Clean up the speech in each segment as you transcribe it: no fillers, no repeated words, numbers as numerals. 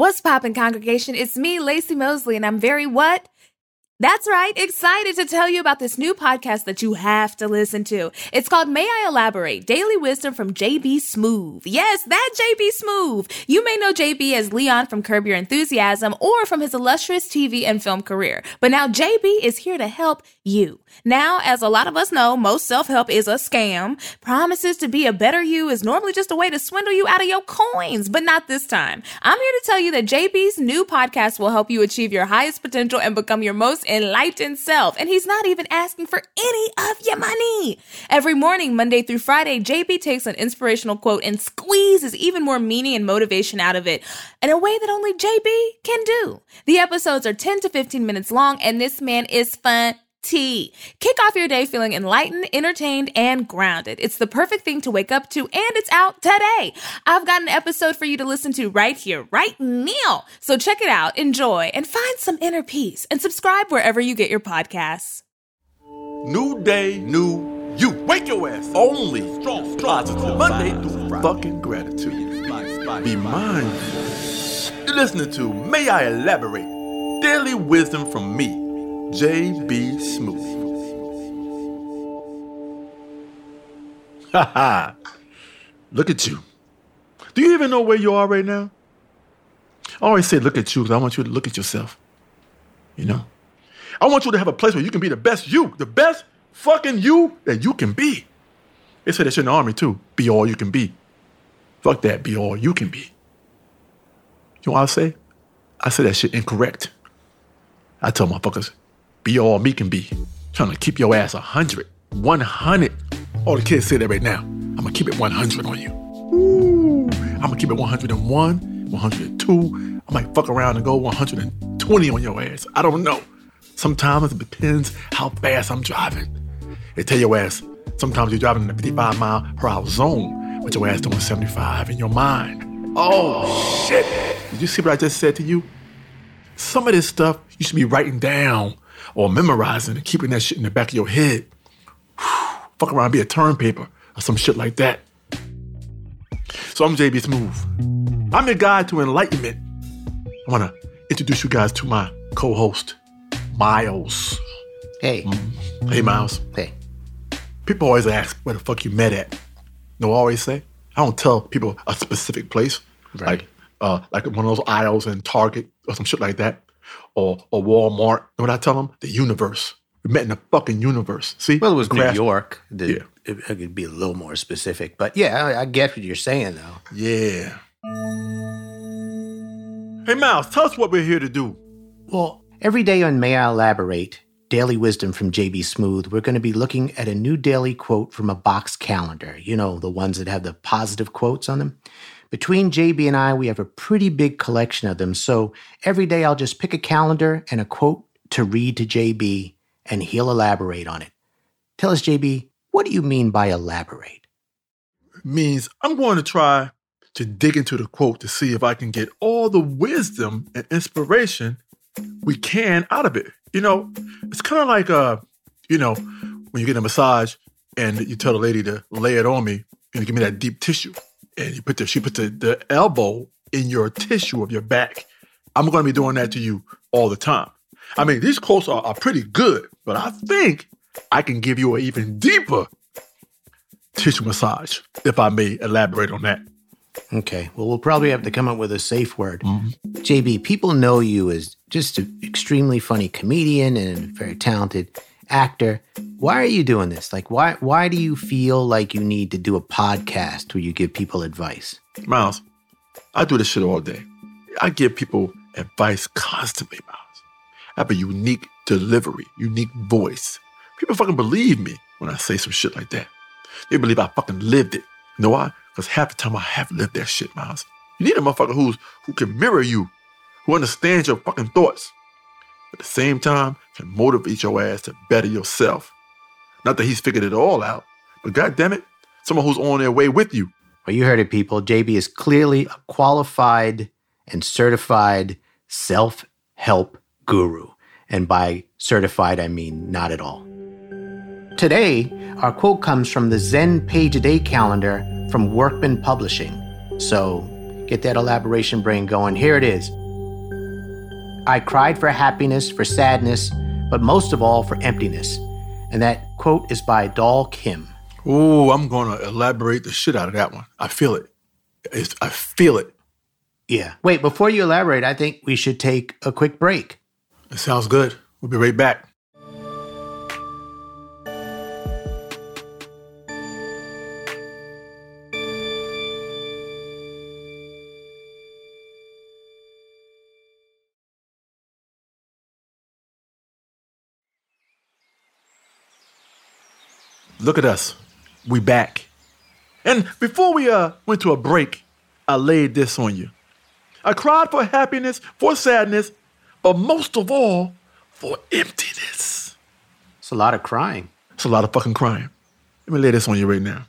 What's poppin', congregation? It's me, Lacey Mosley, and I'm very what? That's right, excited to tell you about this new podcast that you have to listen to. It's called May I Elaborate? Daily Wisdom from JB Smoove. Yes, that JB Smoove. You may know JB as Leon from Curb Your Enthusiasm or from his illustrious TV and film career. But now JB is here to help you. Now, as a lot of us know, most self-help is a scam. Promises to be a better you is normally just a way to swindle you out of your coins, but not this time. I'm here to tell you that JB's new podcast will help you achieve your highest potential and become your most enlightened self. And he's not even asking for any of your money. Every morning, Monday through Friday, JB takes an inspirational quote and squeezes even more meaning and motivation out of it in a way that only JB can do. The episodes are 10 to 15 minutes long, and this man is fun. Kick off your day feeling enlightened, entertained, and grounded. It's the perfect thing to wake up to, and it's out today. I've got an episode for you to listen to right here, right now. So check it out, enjoy, and find some inner peace. And subscribe wherever you get your podcasts. New day, new you. Wake your ass. Only strong positive Monday through Friday. Fucking gratitude. Be mindful. You're listening to May I Elaborate? Daily wisdom from me, JB Smoove. Ha Look at you. Do you even know where you are right now? I always say look at you because I want you to look at yourself. You know? I want you to have a place where you can be the best you, the best fucking you that you can be. They say that shit in the army too. Be all you can be. Fuck that, be all you can be. You know what I say? I say that shit incorrect. I tell motherfuckers, be all me can be. Trying to keep your ass 100. 100. All the kids say that right now. I'm going to keep it 100 on you. Ooh. I'm going to keep it 101, 102. I might fuck around and go 120 on your ass. I don't know. Sometimes it depends how fast I'm driving. They tell your ass, sometimes you're driving in a 55 mile per hour zone, but your ass doing 75 in your mind. Oh, shit. Did you see what I just said to you? Some of this stuff you should be writing down or memorizing and keeping that shit in the back of your head. Fuck around and be a term paper or some shit like that. So I'm JB Smoove. I'm your guide to enlightenment. I want to introduce you guys to my co-host, Miles. Hey. Hey, Miles. Hey. People always ask where the fuck you met at. You know what I always say? I don't tell people a specific place. Right. Like one of those aisles in Target or some shit like that. Or Walmart. You know what I tell them? The universe. We met in the fucking universe. See? Well, it was New York. Yeah. It could be a little more specific. But yeah, I get what you're saying, though. Yeah. Hey, Miles, tell us what we're here to do. Well, every day on May I Elaborate, Daily Wisdom from JB Smoove, we're going to be looking at a new daily quote from a box calendar. You know, the ones that have the positive quotes on them. Between JB and I, we have a pretty big collection of them. So every day I'll just pick a calendar and a quote to read to JB, and he'll elaborate on it. Tell us, JB, what do you mean by elaborate? It means I'm going to try to dig into the quote to see if I can get all the wisdom and inspiration we can out of it. You know, it's kind of like, when you get a massage and you tell the lady to lay it on me and give me that deep tissue. And she put the elbow in your tissue of your back. I'm going to be doing that to you all the time. I mean, these quotes are pretty good, but I think I can give you an even deeper tissue massage, if I may elaborate on that. Okay, well, we'll probably have to come up with a safe word. JB, people know you as just an extremely funny comedian and a very talented actor. Why are you doing this? Like, why do you feel like you need to do a podcast where you give people advice? Miles, I do this shit all day. I give people advice constantly, Miles. I have a unique delivery, unique voice. People fucking believe me when I say some shit like that. They believe I fucking lived it. You know why? Because half the time I have lived that shit, Miles. You need a motherfucker who can mirror you, who understands your fucking thoughts. At the same time, can motivate your ass to better yourself. Not that he's figured it all out, but goddammit, someone who's on their way with you. Well, you heard it, people. JB is clearly a qualified and certified self-help guru. And by certified, I mean not at all. Today, our quote comes from the Zen Page a Day calendar from Workman Publishing. So Get that elaboration brain going. Here it is. I cried for happiness, for sadness, but most of all for emptiness. And that quote is by Doll Kim. Ooh, I'm going to elaborate the shit out of that one. I feel it. I feel it. Yeah. Wait, before you elaborate, I think we should take a quick break. It sounds good. We'll be right back. Look at us. We back. And before we went to a break, I laid this on you. I cried for happiness, for sadness, but most of all, for emptiness. It's a lot of crying. It's a lot of fucking crying. Let me lay this on you right now.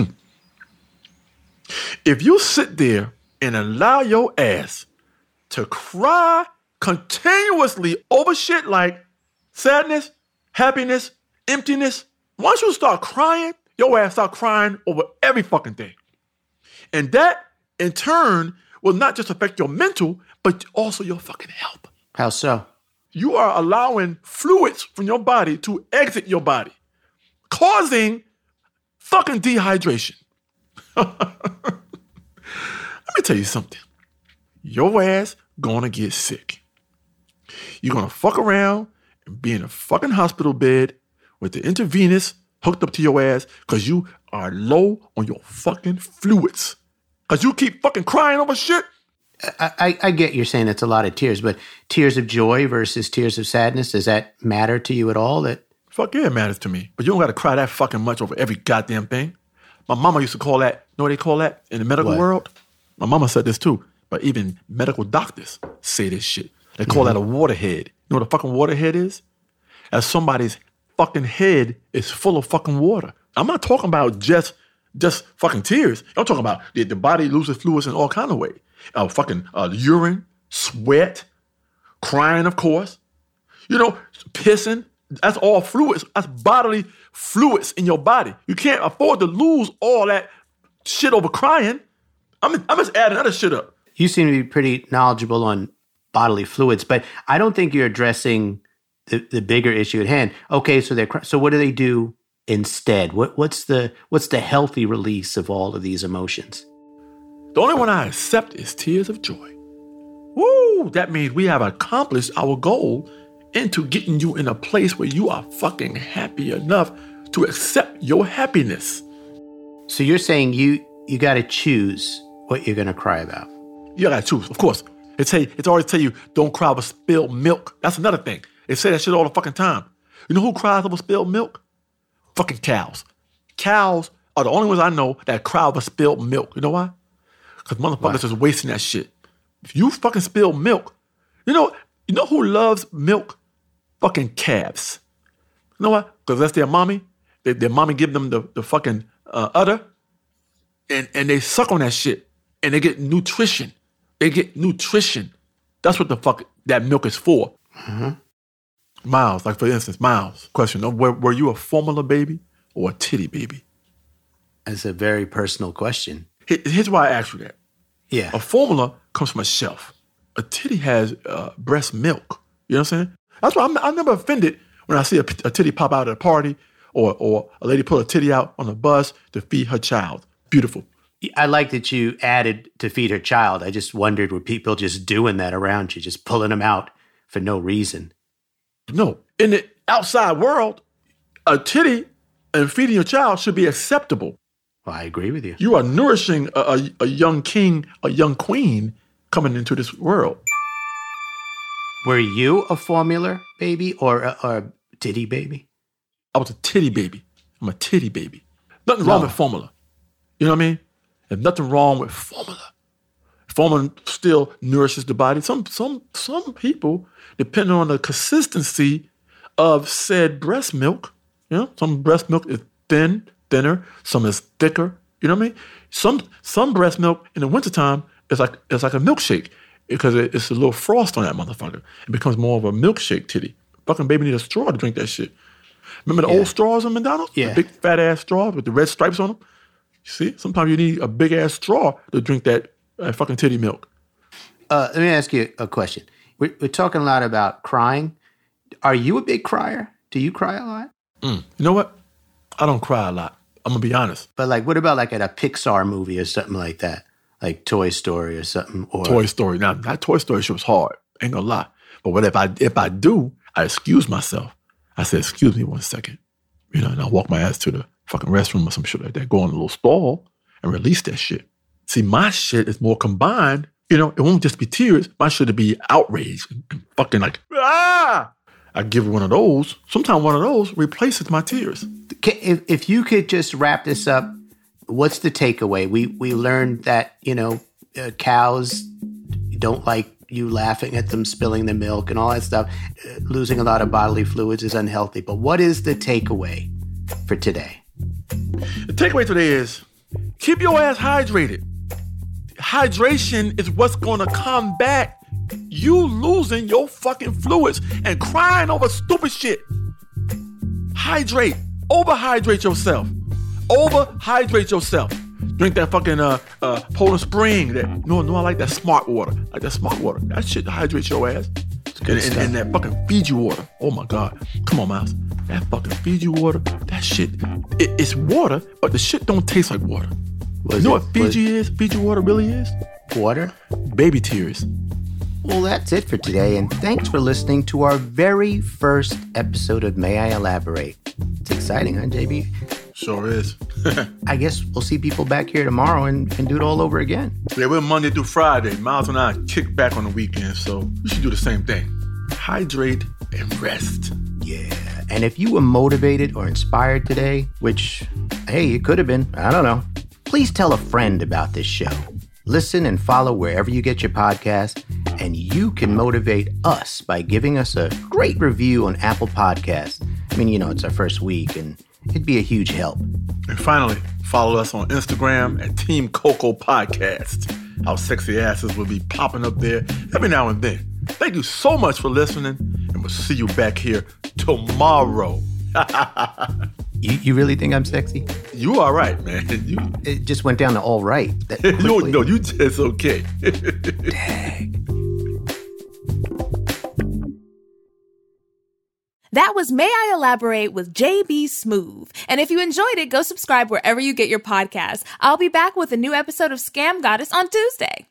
If you sit there and allow your ass to cry continuously over shit like sadness, happiness, emptiness, once you start crying, your ass start crying over every fucking thing. And that, in turn, will not just affect your mental, but also your fucking health. How so? You are allowing fluids from your body to exit your body, causing fucking dehydration. Let me tell you something. Your ass gonna get sick. You're gonna fuck around and be in a fucking hospital bed with the intravenous hooked up to your ass because you are low on your fucking fluids. Because you keep fucking crying over shit. I get you're saying it's a lot of tears, but tears of joy versus tears of sadness, does that matter to you at all? Fuck yeah, it matters to me. But you don't got to cry that fucking much over every goddamn thing. My mama used to call that, you know what they call that in the medical world? My mama said this too, but even medical doctors say this shit. They call that a waterhead. You know what a fucking waterhead is? As somebody's fucking head is full of fucking water. I'm not talking about just fucking tears. I'm talking about the body loses fluids in all kind of ways. Urine, sweat, crying, of course. You know, pissing. That's all fluids. That's bodily fluids in your body. You can't afford to lose all that shit over crying. I'm just adding other shit up. You seem to be pretty knowledgeable on bodily fluids, but I don't think you're addressing the bigger issue at hand. Okay, so what do they do instead? What's the healthy release of all of these emotions? The only one I accept is tears of joy. Woo! That means we have accomplished our goal into getting you in a place where you are fucking happy enough to accept your happiness. So you're saying you got to choose what you're going to cry about. You got to choose, of course. It's always tell you, don't cry over spilled milk. That's another thing. They say that shit all the fucking time. You know who cries over spilled milk? Fucking cows. Cows are the only ones I know that cry over spilled milk. You know why? Because motherfuckers is wasting that shit. If you fucking spill milk, you know who loves milk? Fucking calves. You know what? Because that's their mommy. Their mommy give them the fucking udder, and they suck on that shit, and they get nutrition. That's what the fuck that milk is for. Mm-hmm. Miles, like for instance, Miles, question, were you a formula baby or a titty baby? That's a very personal question. Here's why I asked you that. Yeah. A formula comes from a shelf. A titty has breast milk. You know what I'm saying? That's why I'm never offended when I see a titty pop out at a party or a lady pull a titty out on a bus to feed her child. Beautiful. I like that you added to feed her child. I just wondered, were people just doing that around you, just pulling them out for no reason? No. In the outside world, a titty and feeding your child should be acceptable. Well, I agree with you. You are nourishing a young king, a young queen coming into this world. Were you a formula baby or a titty baby? I was a titty baby. I'm a titty baby. Nothing wrong with formula. You know what I mean? There's nothing wrong with formula. Formula still nourishes the body. Some people, depending on the consistency of said breast milk, you know, some breast milk is thinner, some is thicker. You know what I mean? Some breast milk in the wintertime is like a milkshake because it's a little frost on that motherfucker. It becomes more of a milkshake titty. Fucking baby need a straw to drink that shit. Remember the old straws in McDonald's? Yeah. The big fat ass straws with the red stripes on them? You see? Sometimes you need a big ass straw to drink that fucking titty milk. Let me ask you a question. We're talking a lot about crying. Are you a big crier? Do you cry a lot? You know what? I don't cry a lot. I'm going to be honest. But like, what about like at a Pixar movie or something like that? Like Toy Story or something? Or Toy Story. Now, that Toy Story shit was hard. Ain't gonna lie. But what if I do, I excuse myself. I say, excuse me 1 second. You know, and I walk my ass to the fucking restroom or some shit like that. Go in a little stall and release that shit. See, my shit is more combined. You know, it won't just be tears. My shit will be outrage and fucking like, ah! I give one of those. Sometimes one of those replaces my tears. If you could just wrap this up, what's the takeaway? We learned that, you know, cows don't like you laughing at them spilling the milk and all that stuff. Losing a lot of bodily fluids is unhealthy. But what is the takeaway for today? The takeaway today is keep your ass hydrated. Hydration is what's going to combat you losing your fucking fluids and crying over stupid shit. Hydrate. Overhydrate yourself. Overhydrate yourself. Drink that fucking Poland Spring. No, I like that Smart Water. Like that Smart Water. That shit hydrates your ass. And that fucking Fiji water. Oh my God. Come on, Miles. That fucking Fiji water. That shit. It's water, but the shit don't taste like water. You know what Fiji is? Fiji water really is? Water? Baby tears. Well, that's it for today, and thanks for listening to our very first episode of May I Elaborate. It's exciting, huh, JB? Sure is. I guess we'll see people back here tomorrow and do it all over again. Yeah, we're Monday through Friday. Miles and I kick back on the weekend, so we should do the same thing. Hydrate and rest. Yeah, and if you were motivated or inspired today, which, hey, you could have been, I don't know, please tell a friend about this show. Listen and follow wherever you get your podcast, and you can motivate us by giving us a great review on Apple Podcasts. I mean, you know, it's our first week, and it'd be a huge help. And finally, follow us on Instagram at Team Coco Podcast. Our sexy asses will be popping up there every now and then. Thank you so much for listening, and we'll see you back here tomorrow. You really think I'm sexy? You all right, man. It just went down to all right. No, you just okay. Dang. That was May I Elaborate with JB Smooth. And if you enjoyed it, go subscribe wherever you get your podcasts. I'll be back with a new episode of Scam Goddess on Tuesday.